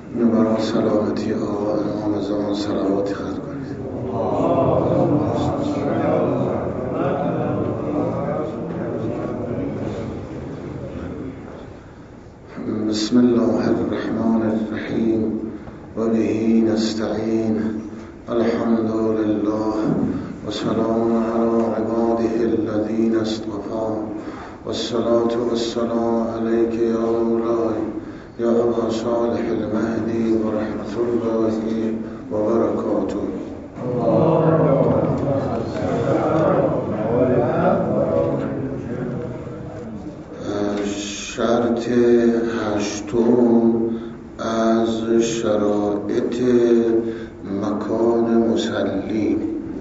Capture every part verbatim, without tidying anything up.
برای سلامتی آقا امام زمان صلواتی خط کنید. بسم الله الرحمن الرحیم و به نستعین. الحمد لله و سلام علی عباده الذین اصطفى و الصلاة و السلام علیک یا مولاي یا ابا صالح المهدی و رحمت الله و برکاته. شرط هشتم از شرایط مکان مصلی.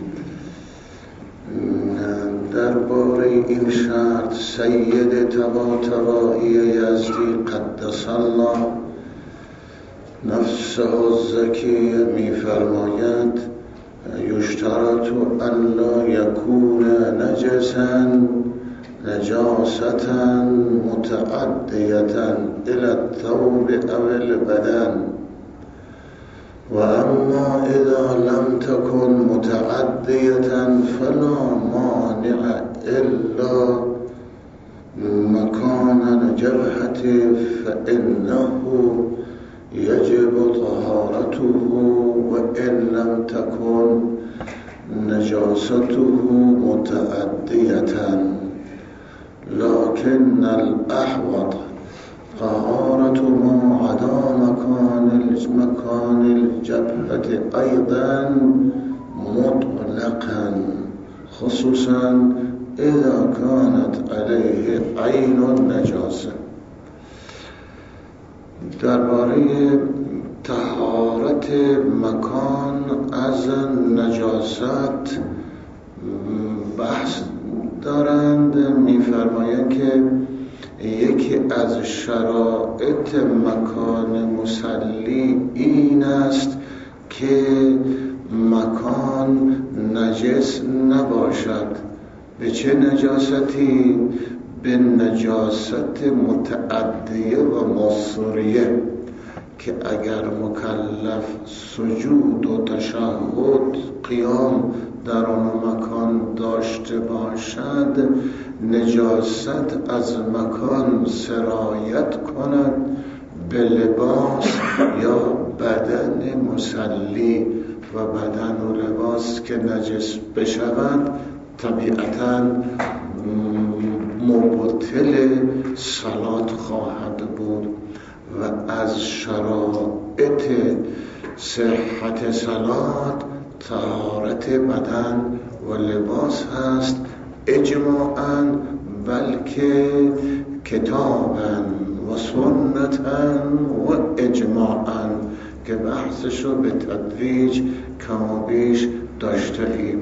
درباره این شرط سید طباطبایی یزدی قدس الله نفسه الزکی می فرماید یشترط الا یکون نجسا نجاستا متعدیتا الى الثوب او البدن و اما اذا لم تكن متعدیتا فلا مانع الا مكان الجبهة فإنه يجب طهارته وإن لم تكن نجاسته متعدية، لكن الأحوط طهارة ما عدا مكان مكان الجبهة أيضا مطلقا، خصوصا اذا كانت عليه عین النجاسه. درباره طهارت مکان از نجاست بحث دارند. می‌فرمایند که یکی از شرایط مکان مصلی این است که مکان نجس نباشد. به چه نجاستی؟ به نجاست متعدیه و مصریه که اگر مکلف سجود و تشهد قیام در آن مکان داشته باشد، نجاست از مکان سرایت کند به لباس یا بدن مصلی و بدن و لباس که نجس بشود طبیعتاً مبطل صلات خواهد بود و از شرایط صحت صلات طهارت بدن و لباس هست اجماعاً، بلکه کتاباً و سنتاً و اجماعاً که بحثشو به تدریج کم و بیش داشته ایم.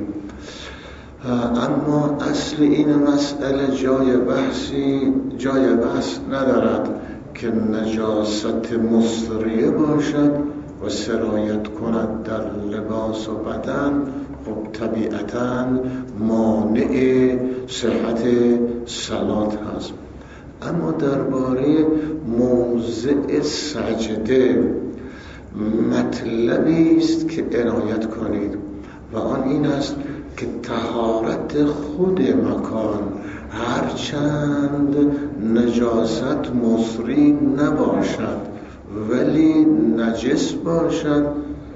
اما اصل این مسئله جای بحثی جای بحث ندارد که نجاست مصریه باشد و سرایت کند در لباس و بدن. خب طبیعتاً مانع صحت صلات هست. اما درباره موضع سجده مطلبی است که عنایت کنید و آن این است که طهارت خود مکان هرچند نجاست مصری نباشد ولی نجس باشد،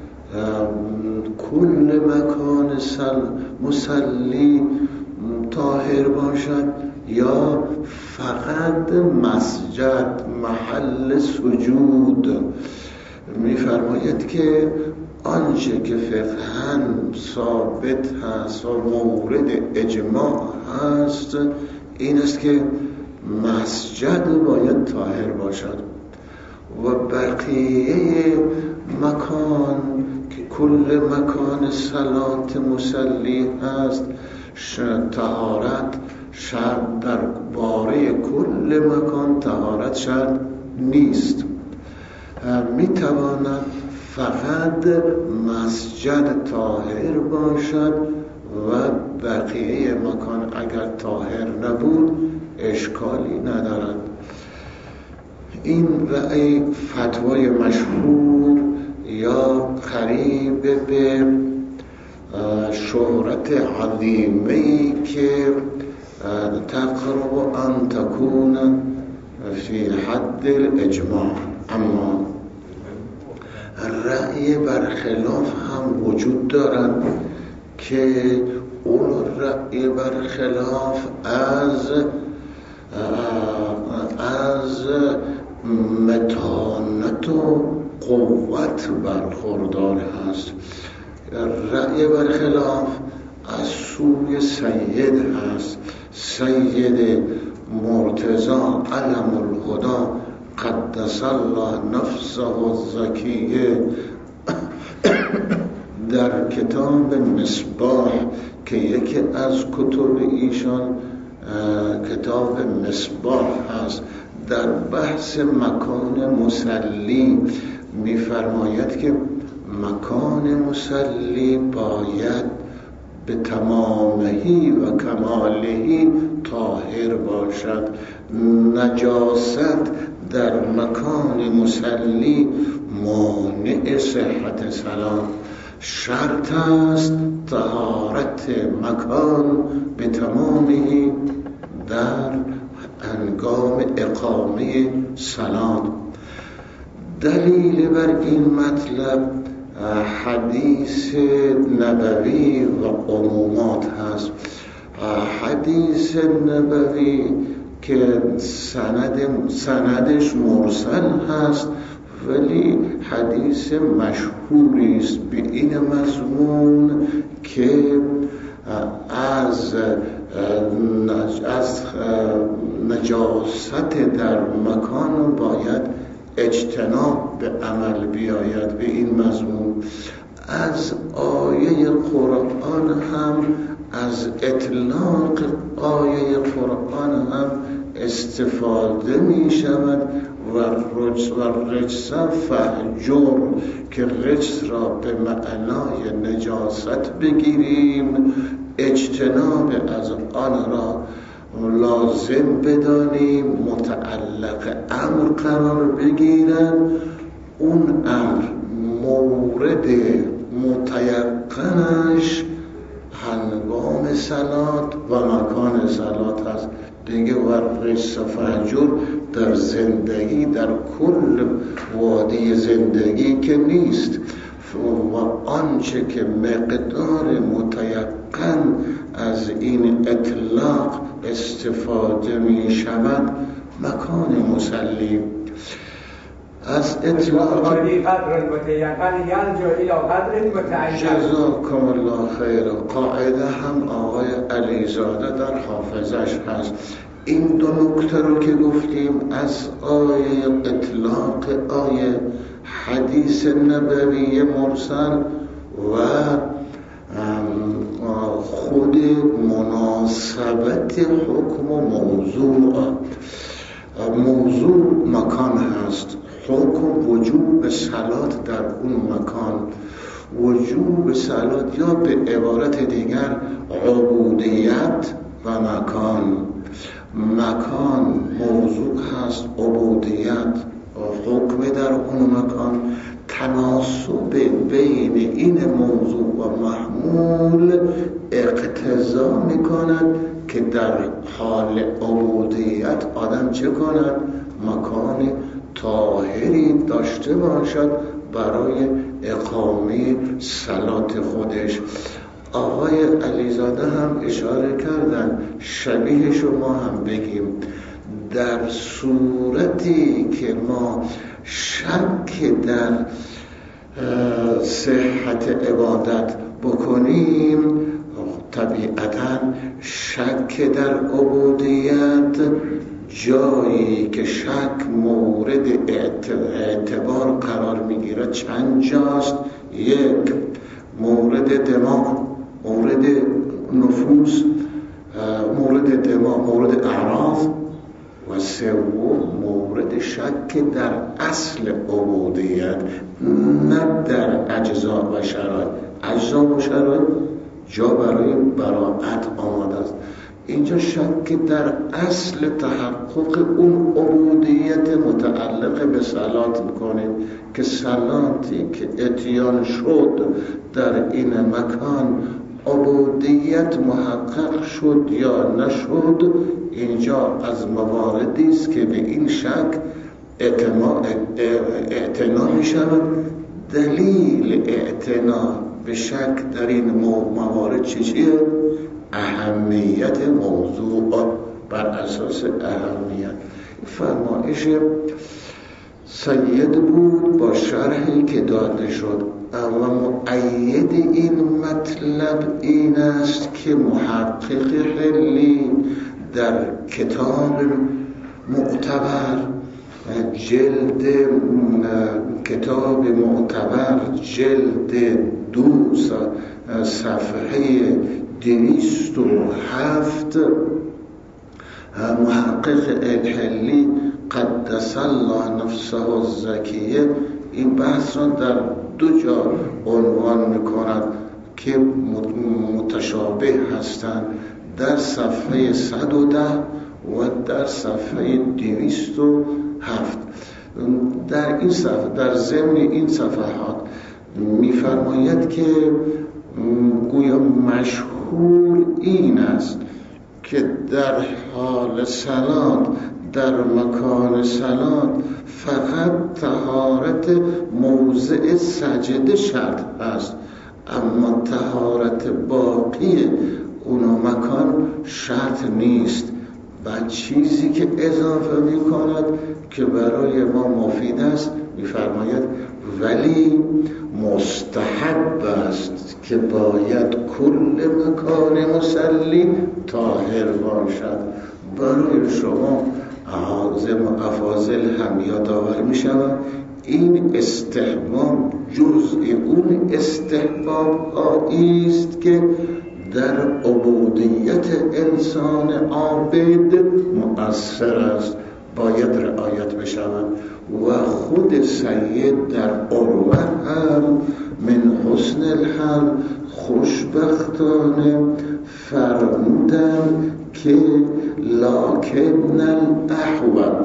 کل مکان مصلی طاهر باشد یا فقط مسجد محل سجود. می‌فرماید که آنچه که فقهاً ثابت هست و مورد اجماع هست این است که مسجد باید طاهر باشد و بقیه مکان که کل مکان صلات مصلی هست طهارت شرط در باره کل مکان طهارت شرط نیست. میتواند فقط مسجد طاهر باشد و بقیه مکان اگر طاهر نبود اشکالی ندارد. این رأی فتوای مشهور یا قریب به شهرت عظیمه‌ای که تقرب ان تكون فی حد الاجماع، اما رأی برخلاف هم وجود دارد که اون رأی برخلاف از از متانت و قوت برخوردار هست. رأی برخلاف از سوی سید هست، سید مرتضی علم الهدی قدس الله نفسه الزکیه در کتاب مصباح که یکی از کتب ایشان کتاب مصباح هست، در بحث مکان مصلی می‌فرماید که مکان مصلی باید به تمامهی و کمالهی طاهر باشد. نجاست در مکان مصلی مانع صحت صلات. شرط است طهارت مکان به تمامهی در هنگام اقامه صلات. دلیل بر این مطلب حدیث نبوی و عمومات هست. حدیث نبوی که سند سندش مرسل هست ولی حدیث مشهوری است به این مضمون که از از نجاست در مکان باید اجتناب به عمل بیاید. به این مضمون از آیه قرآن هم، از اطلاق آیه قرآن هم استفاده می شود و رجس و رجس فهجر که رجس را به معنای نجاست بگیریم، اجتناب از آن را لازم بدانیم، متعلق امر قرار بگیرن. اون امر مورد متیقنش هنگام صلات و مکان صلات هست دیگه. و رجس و فهجر در زندگی، در کل وادی زندگی که نیست و آنچه که مقدار متیقن از این اطلاق استفاده می شود مکان مصلی. از اطلاق جزاکم الله خیر. قاعده هم آقای علیزاده در حافظش هست. این دو نکته رو که گفتیم از آیه اطلاق آیه حدیث نبوی مرسل و خود مناسبت حکم و موضوع. موضوع مکان هست، حکم وجوب صلات در اون مکان. وجوب صلات یا به عبارت دیگر عبودیت و مکان. مکان موضوع هست، عبودیت و حکم در اون مکان. تناسب بین این موضوع و محمول اقتضا می کند که در حال عبودیت آدم چه کند؟ مکان طاهری داشته باشد برای اقامه صلات خودش. آقای علیزاده هم اشاره کردن، شبیه شما هم بگیم. در صورتی که ما شک در صحت عبادت بکنیم، طبیعتاً شک در عبودیت، جایی که شک مورد اعتبار قرار میگیرد چند جاست. یک، مورد دماغ، مورد نفوس، مورد دماغ، مورد اعراض، و سوم مورد شک در اصل عبودیت، نه در اجزا و شرایط. اجزا و شرایط جا برای براءت آماده است. اینجا شک در اصل تحقق اون عبودیت متعلق به صلات میکنیم که صلاتی که اتیان شد در این مکان عبودیت محقق شد یا نشد. اینجا از مواردی است که به این شک اعتنا می شود. دلیل اعتنا به شک در این موارد چیه؟ اهمیت موضوع بر اساس اهمیت. فرمایش سید بود با شرحی که داده شد و مؤید این مطلب این است که محقق حلی در کتاب معتبر جلد کتاب معتبر جلد دو صفحه دویست و هفت محقق الحلی قدس الله نفسه الزکیه این بحث را در دو جا عنوان می‌کند که متشابه هستند، در صفحه صد و ده و در صفحه دویست و هفت. در این صفحه در ضمن این صفحات می‌فرماید که گویا مشهور این است که در حال صلات در مکان صلات فقط طهارت موضع سجده شرط است، اما طهارت باقی اون مکان شرط نیست. و چیزی که اضافه می کند که برای ما مفید است می‌فرماید ولی مستحب است که باید کل مکان مصلی طاهر باشد. برای شما اعاظم و افاضل هم یادآور می شود این استحباب جزء اون استحباب است که در عبودیت انسان عابد مؤثر است، باید رعایت بشود. و خود سید در عروه هم من حسن الحل خوشبختانه فرمودن که لکن الاحوط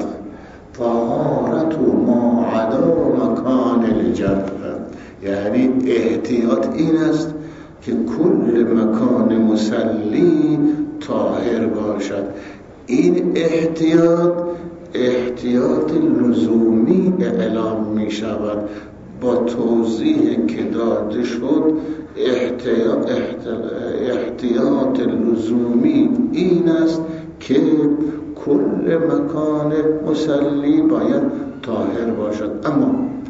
طهارت ما عدا مکان الجبهه، یعنی احتیاط این است که کل مکان مصلی طاهر باشد. این احتیاط احتیاط لزومی اعلام می شود. با توضیح که داده شد احتیاط, احتیاط لزومی این است که کل مکان مصلی باید طاهر باشد. اما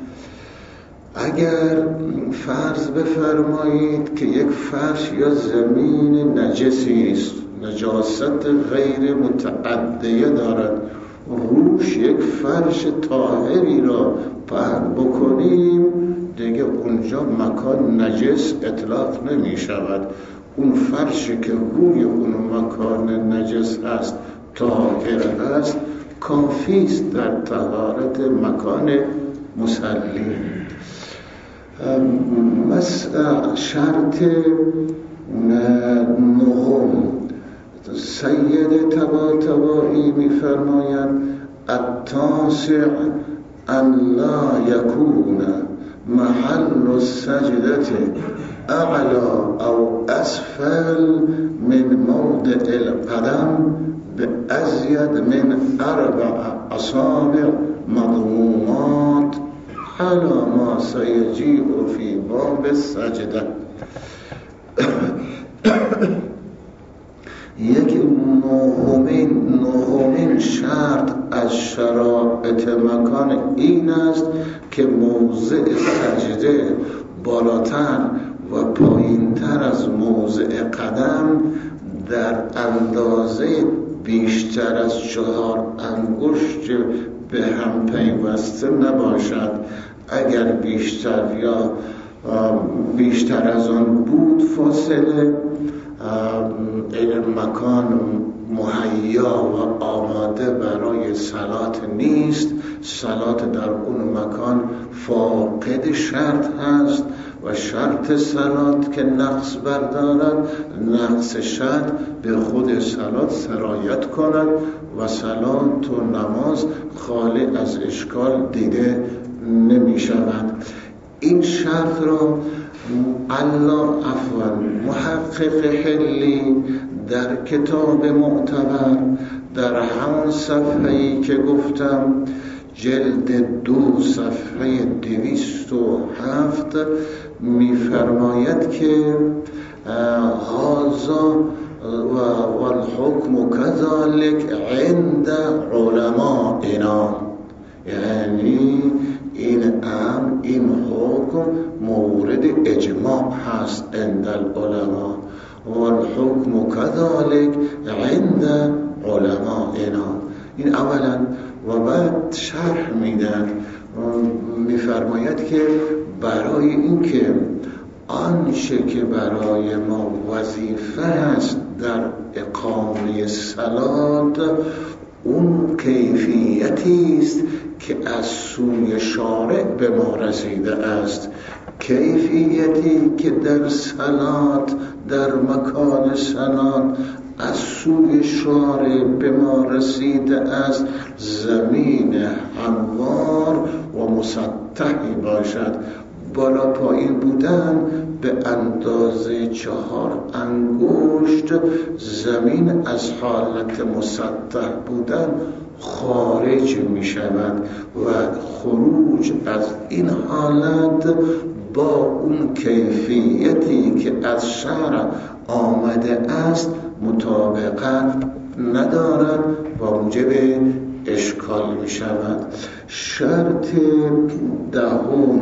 اگر فرض بفرمایید که یک فرش یا زمین نجسی است، نجاست غیر متعدیه دارد، روش یک فرش طاهری را پهن بکنیم دیگه اونجا مکان نجس اطلاق نمی شود. اون فرشی که روی اون مکان نجس هست طاهر است کافی است در طهارت مکان مصلی. مثلا شرط نهم سید طباطبایی می‌فرمایند التاسع ان لا یکون محل السجدة اعلا او اسفل من موضع القدم بازید من اربع اصابع مضمومات على ما سيجيء في باب السجده. یک نهمین نهمین شرط از شرایط مکان این است که موضع سجده بالاتر و پایینتر از موضع قدم در اندازه بیشتر از چهار انگشت به هم پیوسته نباشد. اگر بیشتر یا بیشتر از آن بود فاصله این مکان مهیا و آماده برای صلات نیست. صلات در اون مکان فاقد شرط هست و شرط صلات که نقص بردارد، نقص شرط به خود صلات سرایت کند و صلات و نماز خالی از اشکال دیده نمی شود. این شرط را الله عفوا محقق حلی در کتاب معتبر در همون صفحه‌ای که گفتم جلد دو صفحه دویست و هفت می‌فرماید که هذا و الحکم كذلك عند علمائنا، یعنی این امر این حکم مورد اجماع هست عند العلماء و الحکم كذلك عند علمائنا. این اولا و بعد شرح میدن میفرماید که برای اینکه آنچه که برای ما وظیفه هست در اقامه صلات اون کیفیتی است که از سوی شارع به ما رسیده است، کیفیتی که در صلات در مکان صلات از سوی شارع به ما رسیده است زمین هموار و مسطحی باشد. بالا پایین بودن به اندازه چهار انگشت زمین از حالت مسطح بودن خارج می شود و خروج از این حالت با اون کیفیتی که از شرع آمده است مطابقت ندارد و موجب اشکال می شود. شرط دهم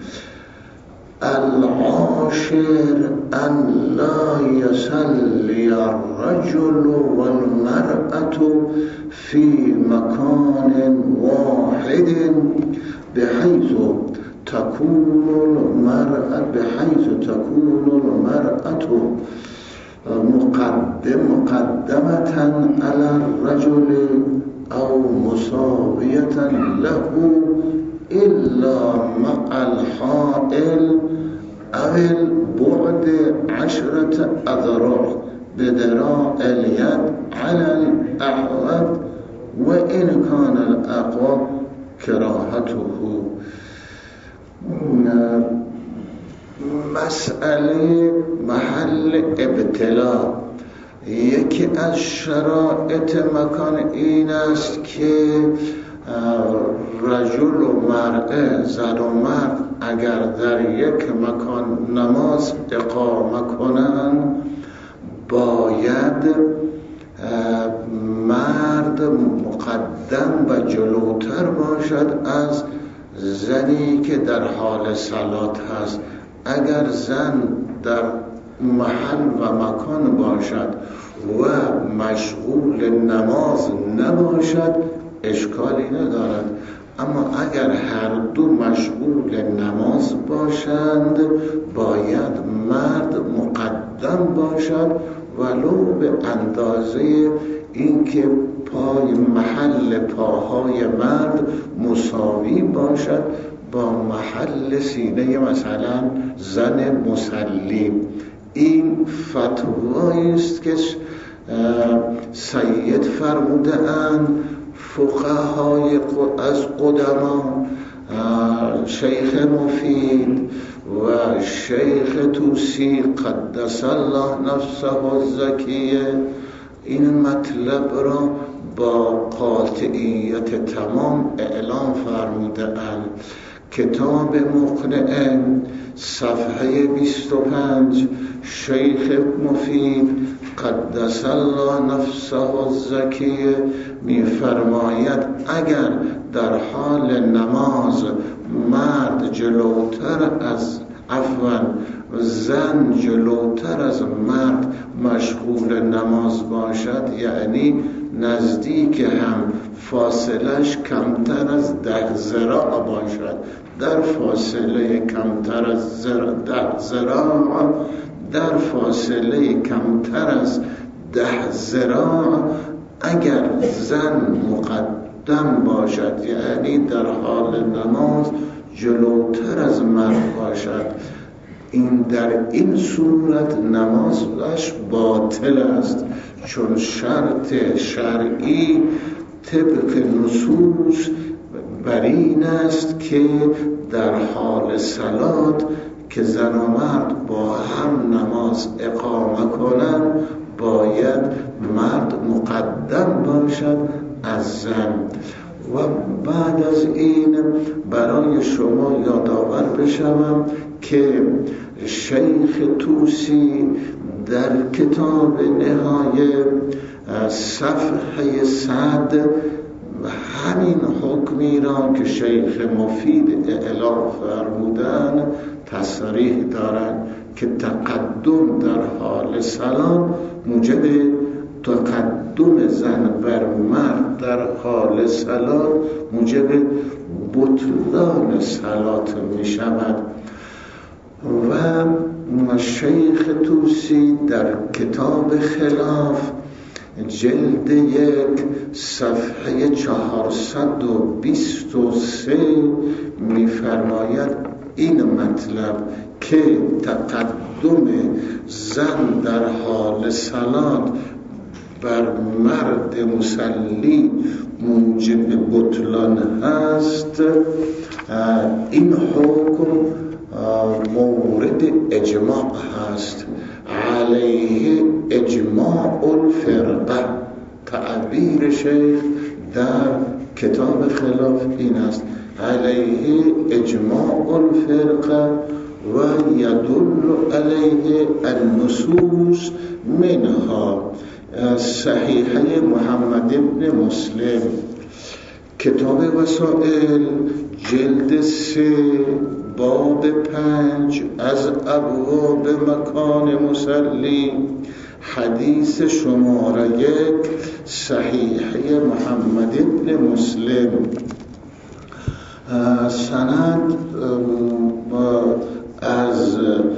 العاشر ان لا يصلي الرجل والمرأة في مكان واحد بحيث تكون المرأة بحيث تكون المرأة مقدم مقدمة على الرجل أو مساوية له إلا مع الحائل أو البعد عشرة أذرع بذراع اليد على الأحوط وإن كان الأقوى كراهته. مسئله محل ابتلا. یکی از شرایط مکان این است که رجل و مرأه، زن و مرد اگر در یک مکان نماز اقامه کنند باید مرد مقدم و جلوتر باشد از زنی که در حال صلات هست. اگر زن در محل و مکان باشد و مشغول نماز نباشد اشکالی ندارد، اما اگر هر دو مشغول نماز باشند باید مرد مقدم باشد ولو به اندازه اینکه پای محل پاهای مرد مساوی باشد با محل سینه مثلا زن مسلی. این فتوایی است که سید فرموده اند فقهای از قدما شیخ مفید و شیخ توسی قدس الله نفسه الزکیه این مطلب را با قاطعیت تمام اعلام فرموده اند. کتاب مقنعه صفحه بیست و پنج شیخ مفید قدس الله نفسه الزکیه می فرماید اگر در حال نماز مرد جلوتر از عفوا زن جلوتر از مرد مشغول نماز باشد، یعنی نزدیک هم فاصلش کمتر از ده ذراع باشد، در فاصله کمتر از ده ذراع در فاصله کمتر از ده ذراع اگر زن مقدم مقدم باشد، یعنی در حال نماز جلوتر از مرد باشد. این در این صورت نمازش باطل است، چون شرط شرعی طبق نصوص بر این است که در حال صلات که زن و مرد با هم نماز اقامه کنند باید مرد مقدم باشد از زن. و بعد از این برای شما یادآور بشوم که شیخ طوسی در کتاب نهایه صفحه صد همین حکمی را که شیخ مفید اعلام فرمودن تصریح دارند که تقدم در حال صلات موجب تقدم زن بر مرد در حال صلات موجب بطلان صلات می شود. و شیخ طوسی در کتاب خلاف جلد یک صفحه چهارصد و بیست و سه می فرماید این مطلب که تقدم زن در حال صلات بر مرد مصلی موجب بطلان هست. این حکم مورد اجماع هست، علیه اجماع الفرقه. تعبیر شیخ در کتاب خلاف این است، علیه اجماع الفرقه و یدل علیه النصوص منها صحیحه محمد ابن مسلم، کتاب وسائل جلد سه باب پنج از ابواب مکان مصلی، حدیث شماره یک صحیحه محمد ابن مسلم. سند از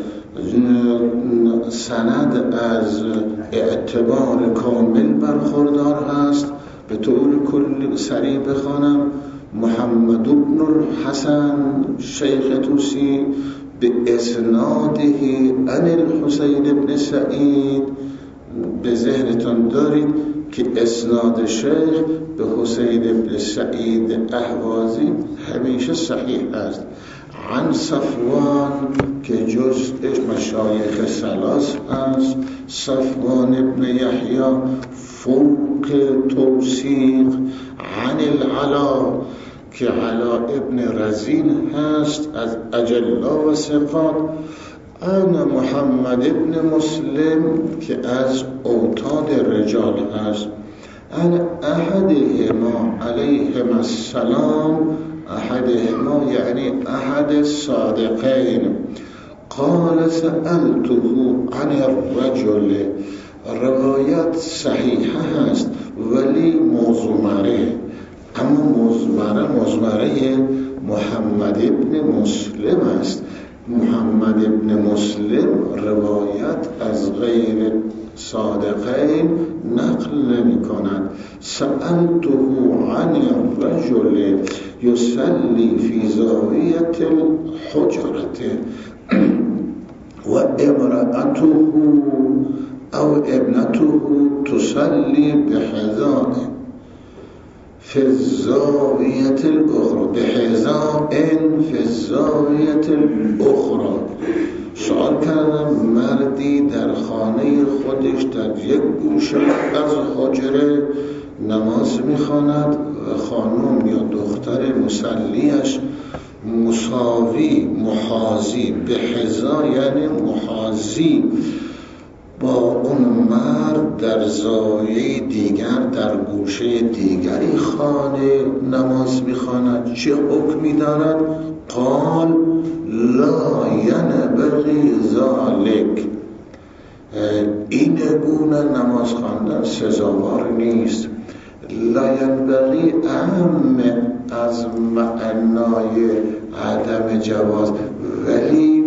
سند از اعتبار کامل برخوردار هست. به طور کلی سریع بخوانم: محمد بن الحسن شیخ طوسی به اسناده عن الحسین بن سعید. به ذهنتان دارید که اسناد شیخ به حسین بن سعید اهوازی همیشه صحیح است. عن صفوان که جزء مشایخ ثلاث است، صفوان ابن یحیی فوق توثیق. عن العلا که علا ابن رزین هست از اجلا و ثقات. عن محمد ابن مسلم که از اوتاد رجال هست. عن احدهما علیهم السلام، احدهما یعنی احد صادقین، قال سألته عن الرجل. روایت صحیحه هست ولی موضوعه، اما موضوعه موضوعه محمد ابن مسلم است. محمد ابن مسلم روایت از غیر صادقین نقل نمی کند. سألته عن الرجل یصلی فی زاویة الحجرة و امرأته او ابنته تصلی بحذاء فی الزاویة الاخرى بحذاء فی الزاویة الاخرى. سوال کردم مردی در خانه خودش در یک گوشه از حجره نماز میخواند و خانم یا دختر مسلیش مساوی محاذی به حذا یعنی محاذی با اون مرد در زاویه دیگر در گوشه دیگری خانه نماز میخواند، چه حکمی دارد؟ قال لا ینبغی ذلک، این گونه نماز خواندن سزاوار نیست. لا ینبغی اهم از معنای عدم جواز، ولی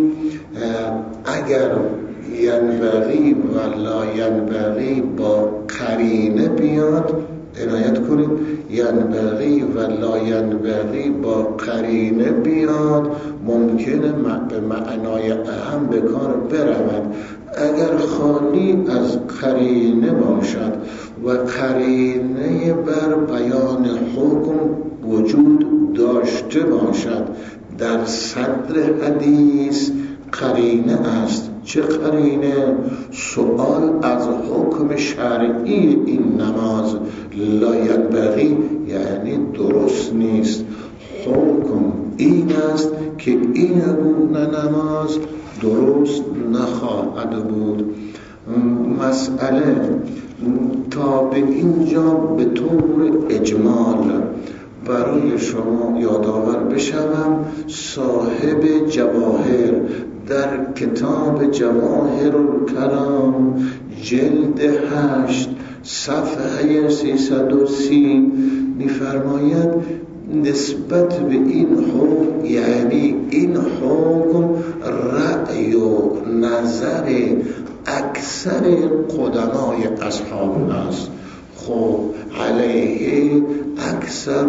اگر ینبغی و لا ینبغی با قرینه بیاد عنایت کنید. ینبغی و لا ینبغی با قرینه بیاد ممکنه به معنای اهم به کار برود. اگر خالی از قرینه باشد و قرینه بر بیان حکم وجود داشته باشد، در صدر حدیث قرینه است. چه قرینه؟ سؤال از حکم شرعی این نماز. لا ینبغی یعنی درست نیست. حکم این است که این گونه نماز درست نخواهد بود. مسئله تا به اینجا به طور اجمال برای شما یادآور بشوم. صاحب جواهر در کتاب جواهر الکلام جلد هشت صفحه سیصد و سی می‌فرماید نسبت به این حکم، یعنی این حکم رأی و نظر اکثر قدمای اصحاب است. خب علیه اکثر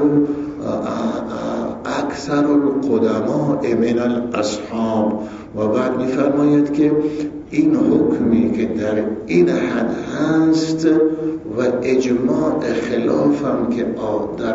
اکثر القدماء من الاصحاب. و بعد می‌فرماید که این حکمی که در این حد هست و اجماع خلافم که در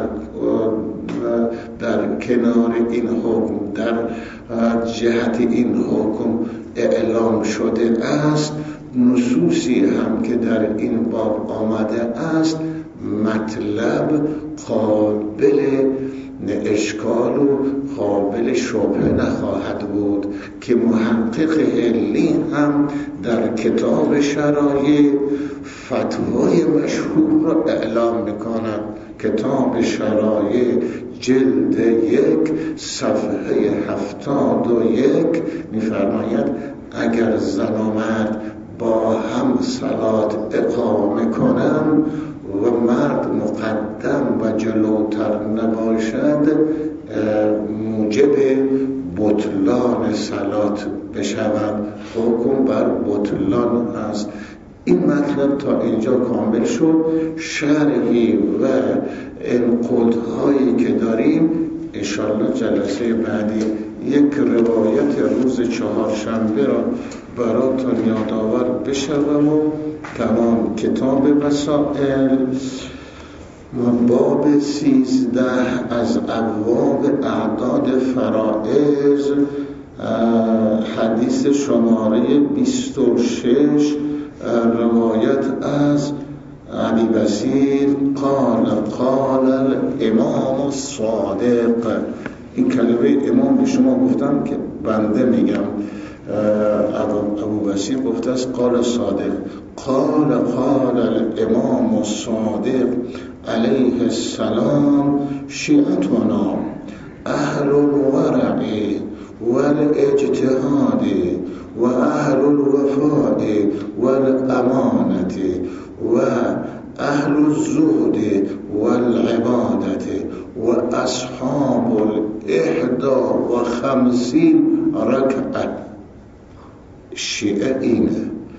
در کنار این حکم در جهت این حکم اعلام شده است، نصوصی هم که در این باب آمده است مطلب قابل اشکال و قابل شبهه نخواهد بود که محقق حلی هم در کتاب شرایع فتوای مشهور را اعلام می‌کند. کتاب شرایع جلد یک صفحه هفتاد و یک می‌فرماید اگر زن و مرد با هم صلات اقامه کنند و مرد مقدم و جلوتر نباشد موجب بطلان صلات بشود. حکم بر بطلان است. این مطلب تا اینجا کامل شد. شرحی و انقادهایی که داریم انشاءالله جلسه بعدی یک روایت روز چهارشنبه را براتون یادآور بشوم و تمام کتاب وسائل باب سیزده از ابواب اعداد فرائض حدیث شماره بیست و شش روایت از ابی بصیر قال قال الامام الصادق. این کلمه امام به شما گفتم که بنده میگم، ابو بصیر گفته است قال صادق. قال قال الامام الصادق علیه السلام شیعتنا اهل الورع والاجتهاد و اهل الوفاء والامانت و اهل الزهد والعبادت و اصحاب الاحدا و خمسین رکعت. شیعه اینه.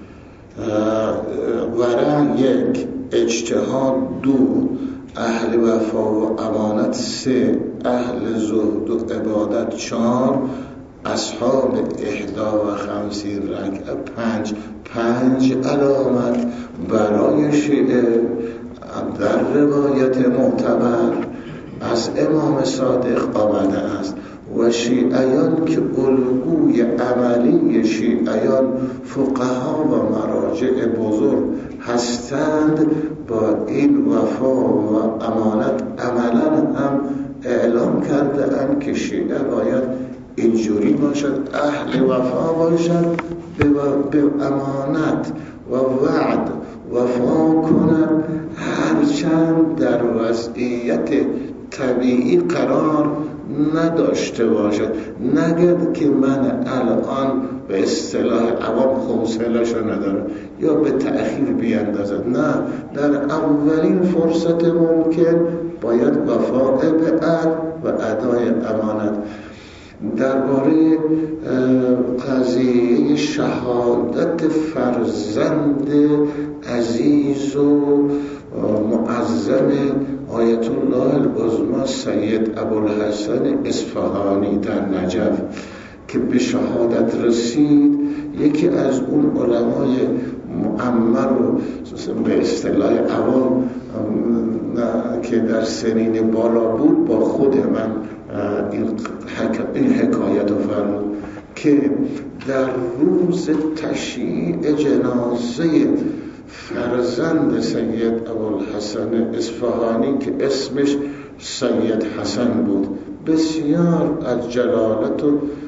ورع یک، اجتهاد دو، اهل وفا و امانت سه، اهل زهد و عبادت چهار، اصحاب احدا و خمسین رکعه پنج. پنج علامت برای شیعه در روایت معتبر از امام صادق آمده است. و شیعیان که الگوی عملی شیعیان فقها و مراجع بزرگ هستند با این وفا و امانت عملا هم اعلام کرده اند که شیعه باید اینجوری باشد، اهل وفا باشد، به امانت و وعد وفا کنند، هرچند در وضعیت طبیعی قرار نداشته باشد. نگد که من الان به اصطلاح عوام حوصله‌شو ندارم یا به تأخیر بیاندازد. نه، در اولین فرصت ممکن باید وفا به عهد و ادای امانت. درباره قضیه برای شهادت فرزند عزیز و معظم آیت الله العظمی سید ابوالحسن اصفهانی در نجف که به شهادت رسید. یکی از اون علمای معمر و به اصطلاح عوام که در سنین بالا بود با خود من این, حک... این حکایت رو فرمود که در روز تشییع جنازه فرزند سید ابوالحسن اصفهانی که اسمش سید حسن بود، بسیار از جلالت و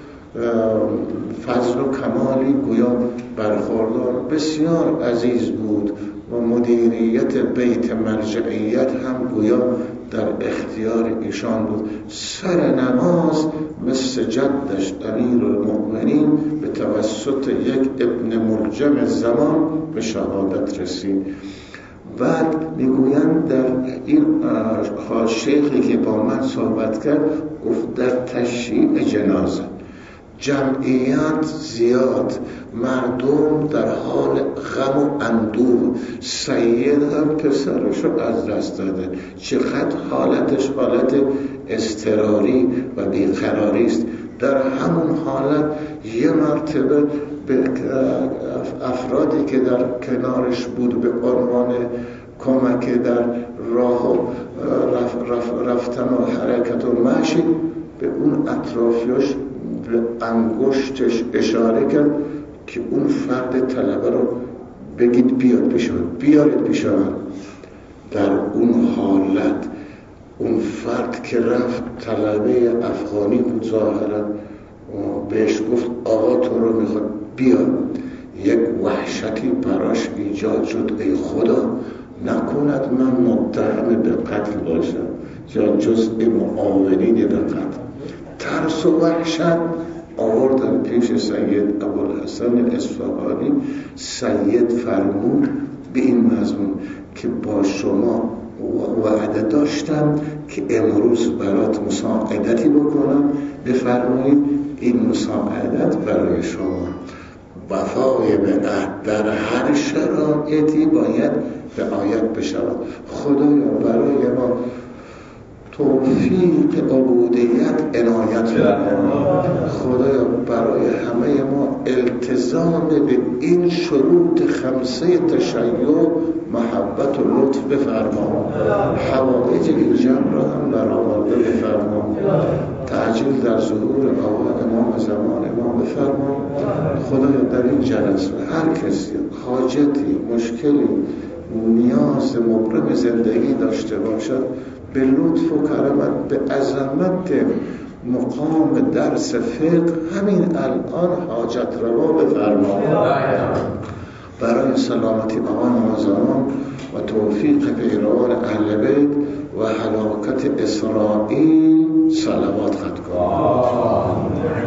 فضل و کمالی گویا برخوردار، بسیار عزیز بود و مدیریت بیت مرجعیت هم گویا در اختیار ایشان بود. سر نماز مثل جدش امیرالمؤمنین به توسط یک ابن ملجم زمان به شهادت رسید. بعد میگویند در این شیخی که با من صحبت کرد گفت در تشییع جنازه جمعیت زیاد، مردم در حال غم و اندوه، سید هم پسرشو از دست داده، چقدر حالتش حالت اضطراری و بیقراری است. در همون حالت یه مرتبه به افرادی که در کنارش بود به عنوان کمک در راه رف رف رفتن و حرکت و مشی به اون اطرافیاش به انگشتش اشاره کرد که اون فرد طلبه رو بگید بیاد پیش من، بیارید پیش من. در اون حالت اون فرد که رفت طلبه افغانی بود ظاهرا بهش گفت آقا تو رو میخواد بیاد. یک وحشتی براش ایجاد شد، ای خدا نکند من متهم به قتل باشم یا جزء معاونین به قتل. ترس و وحشت آوردن پیش سید ابوالحسن اصفهانی. سید فرمود به این مضمون که با شما وعده داشتم که امروز برات مساعدتی بکنم، بفرمایید این مساعدت برای شما. وفای به عهد در هر شرایطی باید رعایت بشود. خدایا برای ما توفیق عبودیت عنایت فرما. خدایا برای همه ما التزام به این شروط خمسه تشیع محبت و لطف بفرما. حوائج این جمع را هم برآورده بفرما. تعجیل در ظهور آقا امام زمان ما بفرما. خدایا در این جلسه هر کسی حاجتی، مشکلی، نیاز مبرم زندگی داشته باشد به لطف و کرمت، به عظمت مقام درس فقه همین الان حاجت روا بفرما. برای سلامتی آقا نازنان و توفیق پیروان اهل بیت و هلاکت اسرائیل صلوات خط کن.